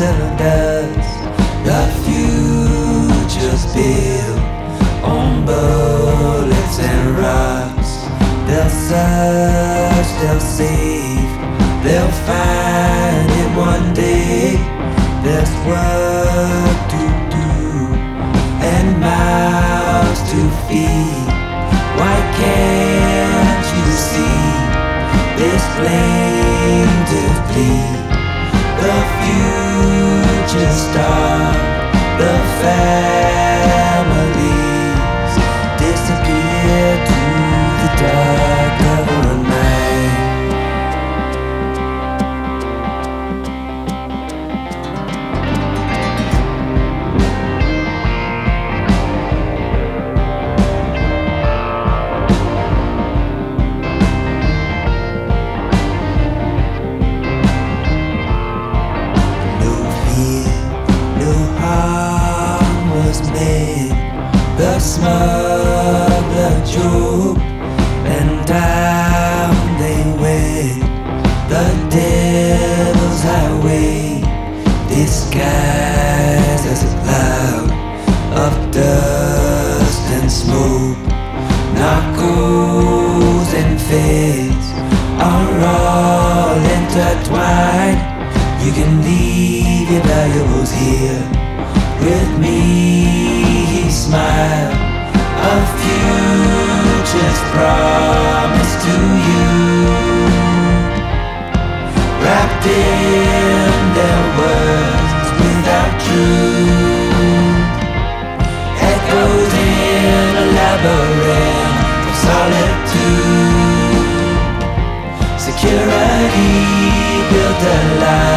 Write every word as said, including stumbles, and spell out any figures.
cylinders. The future's built on bullets and rocks. They'll search, they'll save, they'll find it one day. There's work to do and mouths to feed. Why can't you see this plaintive plea? The future star, the families disappear to the dark of the night. The smuggler drove, and down they went the devil's highway, disguised as a cloud of dust and smoke. Narcos and feds are all intertwined. You can leave your valuables here with me. He smiled, a future's promise to you, wrapped in their words without truth, echoes in a labyrinth of solitude. Security built a lie